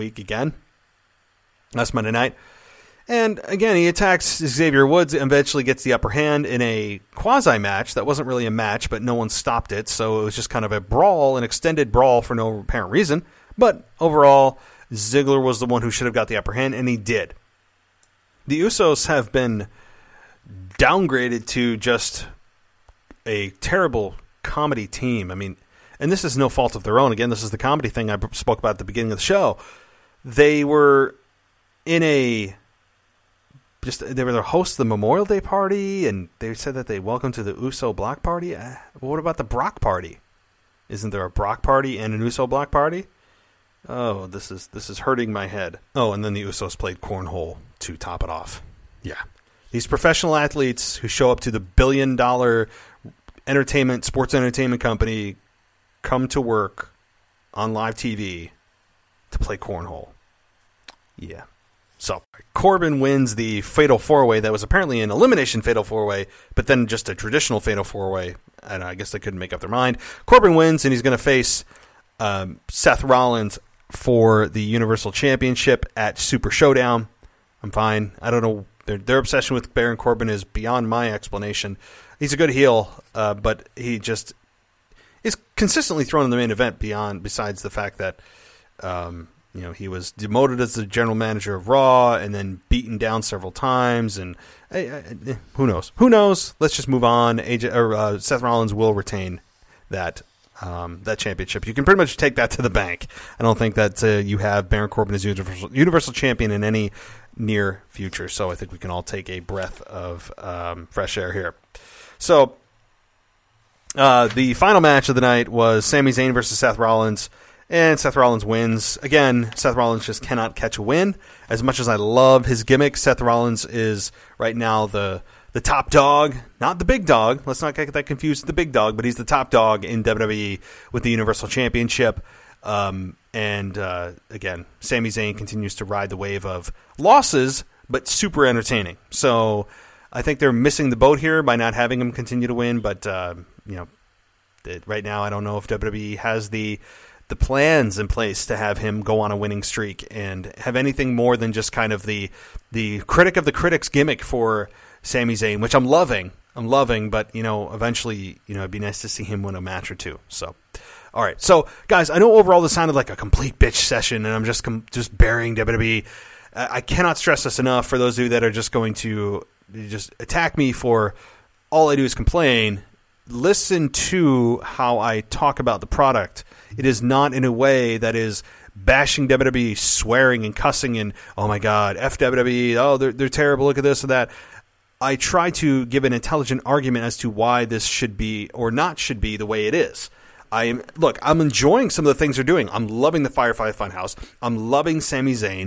Speaker 4: Monday night. And again, he attacks Xavier Woods and eventually gets the upper hand in a quasi-match. That wasn't really a match, but no one stopped it. So it was just kind of a brawl, an extended brawl for no apparent reason. But overall, Ziggler was the one who should have got the upper hand, and he did. The Usos have been downgraded to just a terrible comedy team. I mean, and this is no fault of their own. Again, this is the comedy thing I spoke about at the beginning of the show. They were they were the host of the Memorial Day party, and they said that they welcomed to the Uso block party. What about the Brock party? Isn't there a Brock party and an Uso block party? Oh, this is hurting my head. Oh, and then the Usos played cornhole to top it off. Yeah. These professional athletes who show up to the billion-dollar sports entertainment company come to work on live TV to play cornhole. Yeah. So, Corbin wins the Fatal 4-Way. That was apparently an elimination Fatal 4-Way, but then just a traditional Fatal 4-Way. And I guess they couldn't make up their mind. Corbin wins, and he's going to face Seth Rollins for the Universal Championship at Super Showdown. I'm fine. I don't know. Their obsession with Baron Corbin is beyond my explanation. He's a good heel, but he just is consistently thrown in the main event besides the fact that he was demoted as the general manager of Raw and then beaten down several times. And who knows? Who knows? Let's just move on. Seth Rollins will retain that championship. You can pretty much take that to the bank. I don't think that you have Baron Corbin as Universal Champion in any near future. So I think we can all take a breath of fresh air here. So the final match of the night was Sami Zayn versus Seth Rollins. And Seth Rollins wins. Again, Seth Rollins just cannot catch a win. As much as I love his gimmick, Seth Rollins is right now the top dog, not the big dog. Let's not get that confused with the big dog, but he's the top dog in WWE with the Universal Championship. Again, Sami Zayn continues to ride the wave of losses, but super entertaining. So I think they're missing the boat here by not having him continue to win. But right now, I don't know if WWE has the plans in place to have him go on a winning streak and have anything more than just kind of the critic of the critics gimmick for Sami Zayn, which I'm loving, but eventually, it'd be nice to see him win a match or two. So, all right. So, guys, I know overall this sounded like a complete bitch session, and I'm just burying WWE. I cannot stress this enough for those of you that are just going to just attack me for all I do is complain. Listen to how I talk about the product. It is not in a way that is bashing WWE, swearing and cussing and, oh my God, F WWE, oh, they're terrible, look at this or that. I try to give an intelligent argument as to why this should be or not should be the way it is. I'm enjoying some of the things they're doing. I'm loving the Firefly Funhouse. I'm loving Sami Zayn.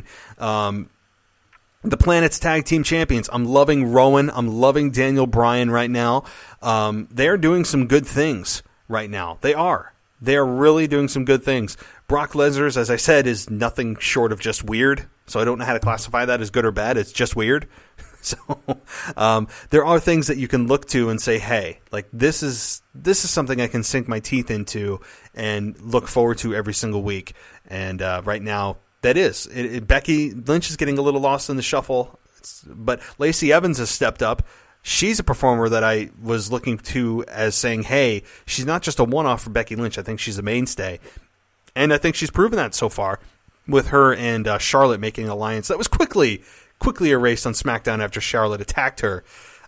Speaker 4: The Planet's Tag Team Champions. I'm loving Rowan. I'm loving Daniel Bryan right now. They're doing some good things right now. They are. They are really doing some good things. Brock Lesnar's, as I said, is nothing short of just weird. So I don't know how to classify that as good or bad. It's just weird. So there are things that you can look to and say, hey, like this is something I can sink my teeth into and look forward to every single week. And right now, that is. Becky Lynch is getting a little lost in the shuffle, but Lacey Evans has stepped up. She's a performer that I was looking to as saying, hey, she's not just a one-off for Becky Lynch. I think she's a mainstay. And I think she's proven that so far with her and Charlotte making an alliance that was quickly erased on SmackDown after Charlotte attacked her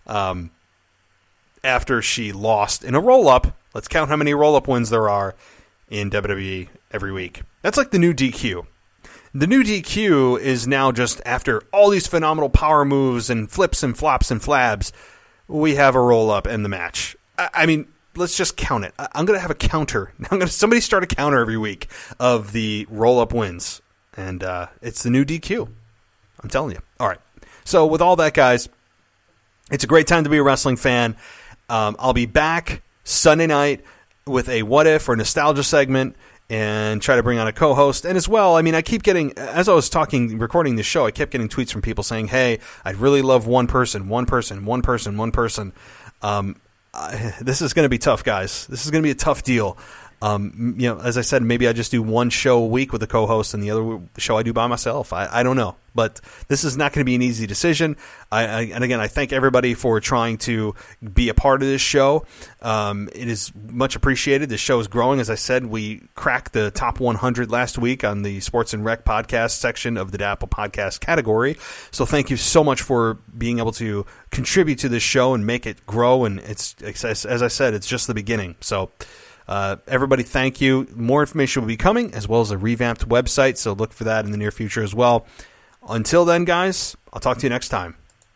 Speaker 4: after she lost in a roll-up. Let's count how many roll-up wins there are in WWE every week. That's like the new DQ. The new DQ is now just after all these phenomenal power moves and flips and flops and flabs, we have a roll-up in the match. I mean, let's just count it. I'm going to have a counter. Somebody start a counter every week of the roll-up wins. And it's the new DQ. I'm telling you. All right. So with all that, guys, it's a great time to be a wrestling fan. I'll be back Sunday night with a What If or Nostalgia segment and try to bring on a co-host. And as well, I mean, I keep getting, as I was recording this show, I kept getting tweets from people saying, hey, I'd really love one person. This is going to be tough, guys. This is going to be a tough deal. As I said, maybe I just do one show a week with a co-host and the other show I do by myself. I don't know, but this is not going to be an easy decision. And again, I thank everybody for trying to be a part of this show. It is much appreciated. This show is growing. As I said, we cracked the top 100 last week on the Sports and Rec podcast section of the Apple Podcast category. So thank you so much for being able to contribute to this show and make it grow. And it's as I said, it's just the beginning. So everybody, thank you. More information will be coming, as well as a revamped website, so look for that in the near future as well. Until then, guys, I'll talk to you next time.